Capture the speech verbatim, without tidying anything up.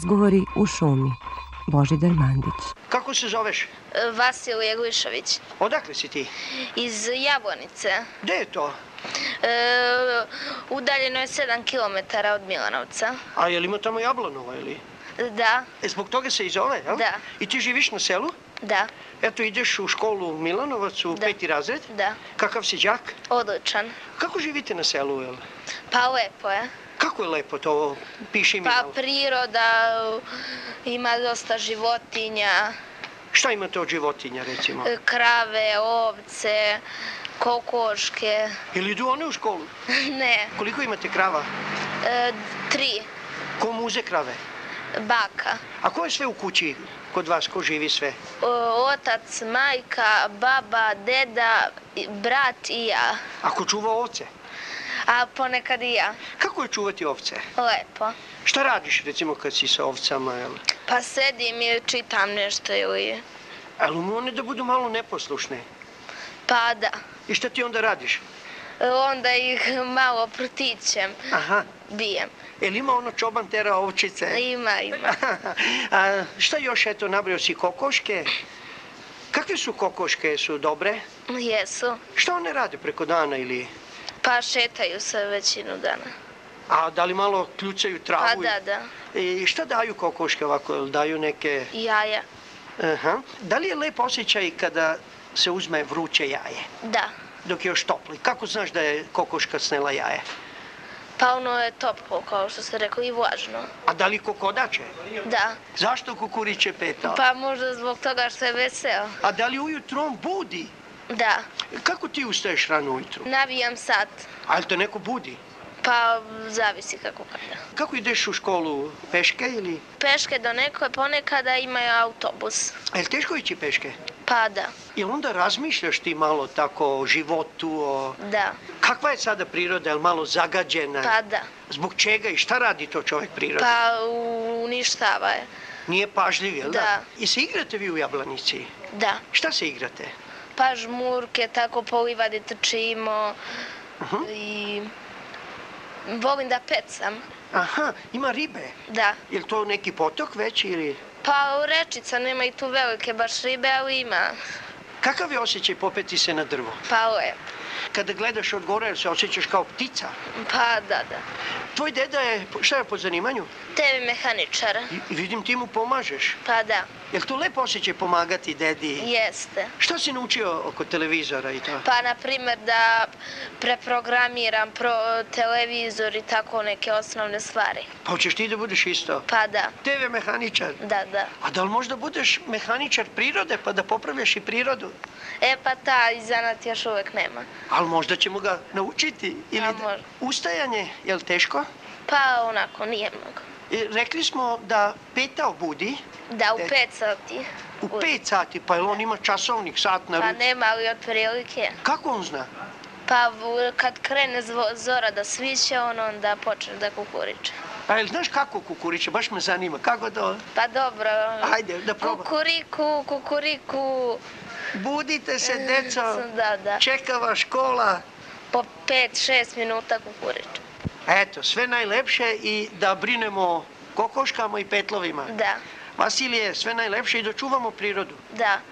Razgovori u šumi. Božidar Mandić. Kako se zoveš? Vasilije Glišević. Odakle si ti? Iz Jablanice. Gde je to? E, udaljeno je sedam kilometara od Milanovca. A je li ima tamo Jablanova ili? Da. E, zbog toga se i zove, jel? Da. I ti živiš na selu? Da. Eto, ideš u školu u Milanovac, u Da. peti razred? Da. Kakav si đak? Odličan. Kako živite na selu, jel? Pa lepo je. Kako je lepo to? Piši mi Pa malo. priroda, ima dosta životinja, Šta imate od životinja, recimo? krave, ovce, kokoške. Ili idu one u školu? Ne, Koliko imate krava? e, tri. Ko muze krave? Baka. A ko je sve u kući kod vas? Ko živi sve? O, otac, majka, baba, deda, i- brat i ja. Ako čuva ovce? A ponekad i ja. Kako je čuvati ovce? Lepo. Šta radiš, recimo, kad si sa ovcama, jel? Pa sedim i čitam nešto ili... Ali mu one da budu malo neposlušne. Pa da. I šta ti onda radiš? Onda ih malo protićem, Aha. bijem. Jel ima ono čoban tera ovčice? Ima, ima. A šta još, eto, nabrio si kokoške? Kakve su kokoške? Su dobre? Jesu. Šta one rade preko dana ili... Pa šetaju se većinu dana. A da li malo kljucaju travu? Pa da, da. I šta daju kokoške ovako? Jel daju neke... Jaja. Aha. Da li je lep osjećaj kada se uzme vruće jaje? Da. Dok je još toplo. Kako znaš da je kokoška snela jaje? Pa ono je toplo, kao što ste rekli, i vlažno. A da li kokodače? Da. Zašto kukuriće petao? Pa možda zbog toga što je veseo. A da li ujutro on budi? Da. Kako ti ustaješ rano ujutru? Navijam sat. A li te neko budi? Pa zavisi kako kada. Kako ideš u školu? Peške ili... Peške do neko, ponekada imaju autobus. A je li teško ići peške? Pa da. Jel onda razmišljaš ti malo tako o životu, o... Da. Kakva je sada priroda? Je li malo zagađena? Pa da. Zbog čega i šta radi to čovjek prirode? Pa uništava je. Nije pažljiv, jel da? Da. I se igrate vi u Jablanici? Da. Šta se igrate? Pa žmurke, tako po livadi trčimo Uh-huh. i volim da pecam. Aha, ima ribe. Da. Je li to neki potok već ili... Pa u rečica nema i tu velike baš ribe, ali ima. Kakav je osjećaj popeti se na drvo? Pa lepo. Kada gledaš od gore, se osjećaš kao ptica. Pa da, da. Tvoj deda je, šta je po zanimanju? Te vi mehaničar. I, i vidim ti mu pomažeš. Pa da. Je li to lepo osjećaj pomagati dedi? Jeste. Šta si naučio oko televizora i to? Pa, na primjer, da preprogramiram pro televizor i tako neke osnovne stvari. Pa hoćeš ti da budeš isto? Pa da. te ve mehaničar. Da, da. A da li možda budeš mehaničar prirode pa da popravljaš i prirodu? E pa ta zanat još uvek nema. Ali možda ćemo ga naučiti. Ili A da- možda. Ustajanje, je li teško? Pa onako, nije mnogo. I rekli smo da petao budi Da, u E, pet sati. u pet sati, pa jel on ima časovnik, sat na Pa ruci? nema, ali otprilike. Kako on zna? Pa v- kad krene zvo- zora da sviće, on onda počne da kukuriče. A jel znaš kako kukuriče? Baš me zanima. Kako to? Pa dobro. Ajde, da probam. Kukuriku, kukuriku. Budite se, deco. Da, da. Čekava škola. Po pet, šest minuta kukuriče. Eto, sve najlepše i da brinemo o kokoškama i petlovima. Da, Vasilije, sve najlepše i da čuvamo prirodu. da.